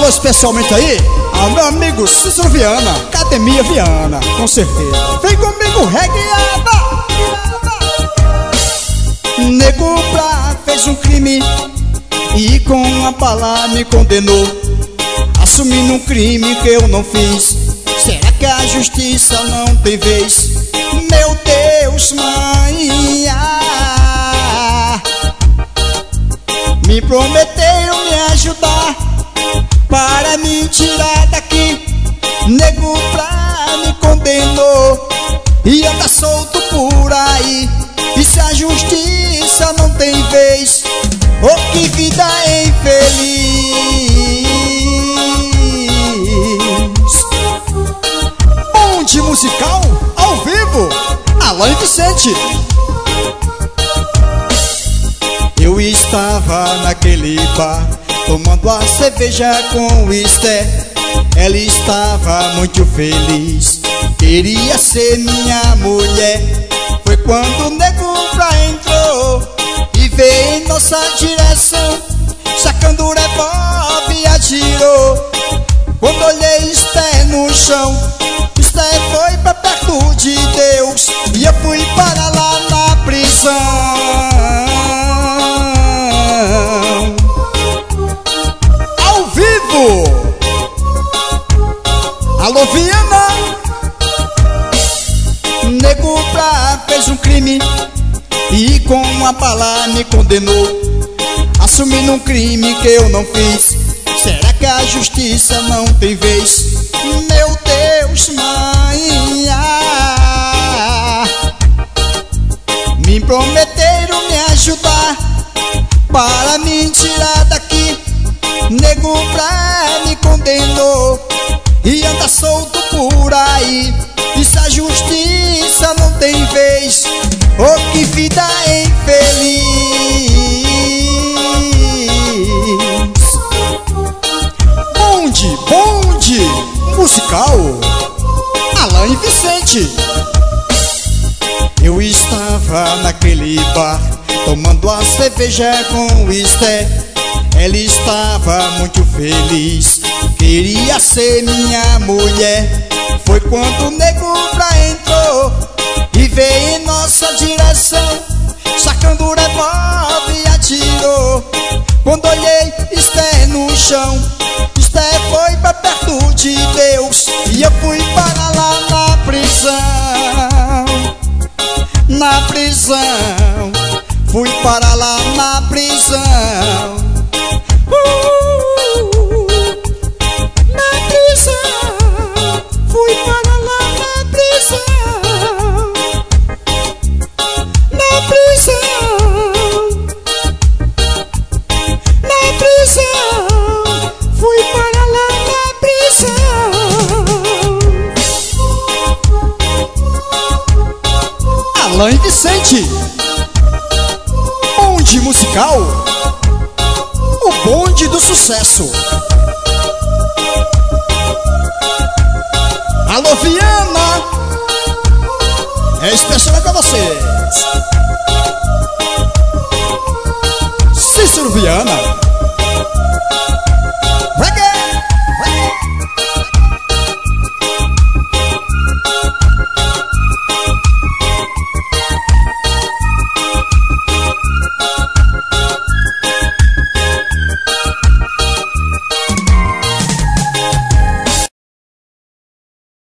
alô especialmente aí ao meu amigo Cícero Viana, Academia Viana, com certeza. Vem comigo, regueada. Nego Pra fez um crime e com uma bala me condenou, assumindo um crime que eu não fiz. Será que a justiça não tem vez? Meu Deus, mãe, me prometeram me ajudar para me tirar daqui. Nego Pra me condenou e anda solto por aí. E se a justiça não tem vez, oh, que vida infeliz. Bonde musical ao vivo, Alain Vicente. Eu estava naquele bar tomando a cerveja com o Esther. Ela estava muito feliz, queria ser minha mulher. Foi quando o Nego Pra entrou e veio em nossa direção, sacando o revólver e atirou. Quando olhei Esther no chão, Esther foi pra perto de Deus e eu fui para lá na prisão. Ao vivo, alô Viana. Nego Pra fez um crime e com uma bala me condenou, assumindo um crime que eu não fiz. Será que a justiça não tem vez? Meu Deus, mãe, me prometeram me ajudar para me tirar daqui. Nego Pra me condenou e anda solto por aí. E se a justiça não tem vez, oh, que vida infeliz. Bonde musical, Alain Vicente. Eu estava naquele bar tomando a cerveja com o Esther. Ela estava muito feliz, queria ser minha mulher. Foi quando o Nego Pra entrou e veio em nossa direção, sacando o revólver e atirou. Quando olhei Esther no chão, Esther foi pra perto de Deus e eu fui para lá na prisão. Na prisão, fui para lá na prisão. Na prisão, fui para lá na prisão. Na prisão, na prisão, fui para lá na prisão. Alain Vicente. Bonde musical, o bonde do sucesso. Alô Viana, é especial pra vocês. Cícero Viana.